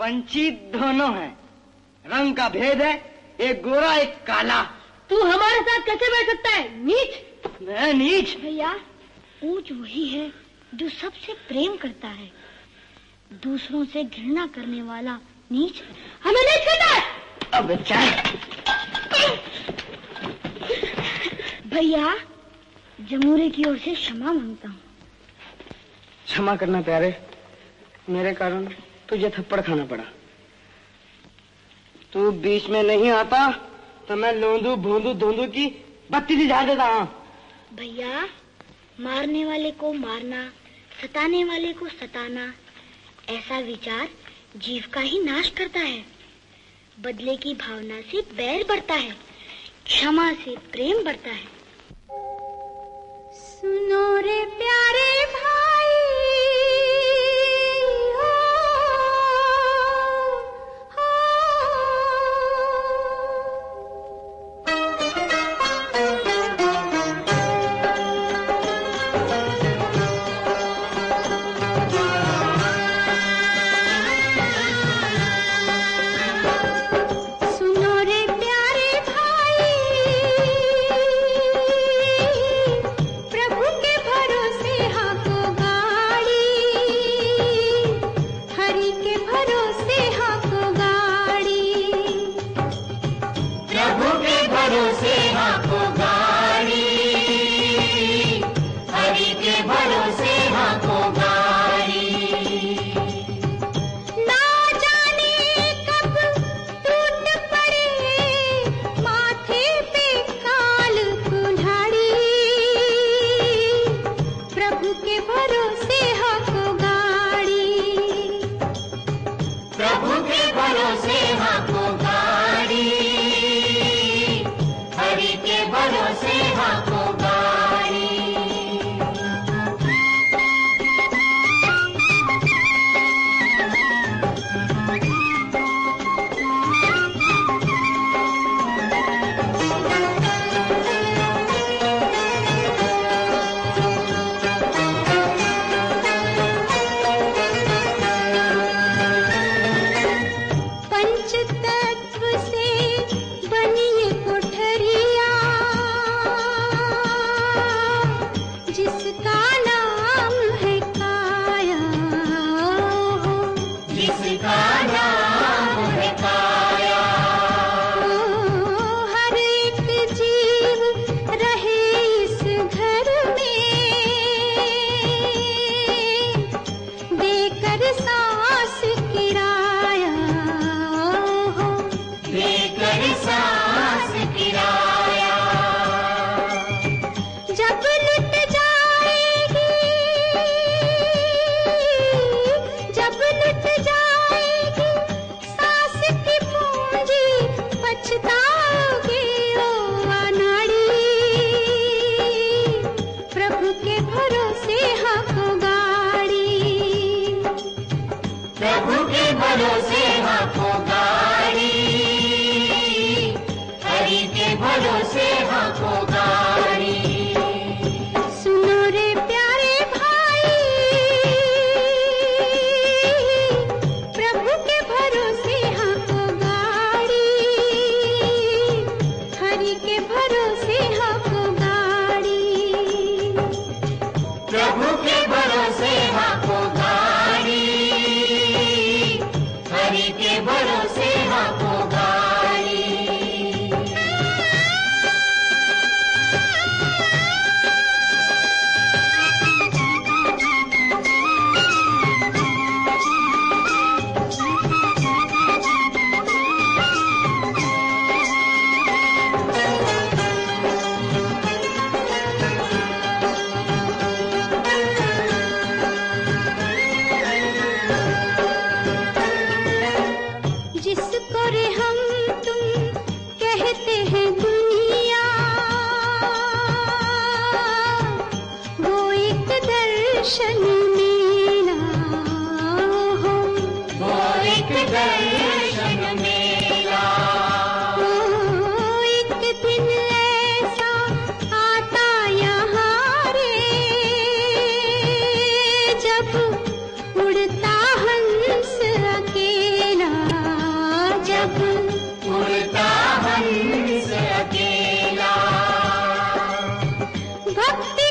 पंछी दोनों हैं, रंग का भेद है, एक गोरा एक काला। तू हमारे साथ कैसे बैठ सकता है, नीच? मैं नीच? भैया, ऊंच वही है जो सबसे प्रेम करता है, दूसरों से घृणा करने वाला नीच है। हमें नीच करना है। अब चल। भैया, जमूरे की ओर से क्षमा मांगता हूँ। क्षमा करना प्यारे, मेरे कारण तुझे थप्पड़ खाना पड़ा। तू बीच में नहीं आता तो मैं लोंदू भोंदू धोंदू की बत्ती से झाड़ देता हूँ। भैया, मारने वाले को मारना, सताने वाले को सताना, ऐसा विचार जीव का ही नाश करता है। बदले की भावना से बैर बढ़ता है, क्षमा से प्रेम बढ़ता है। सुनो रे प्यारे भाई, उड़ता हंस अकेला भक्ति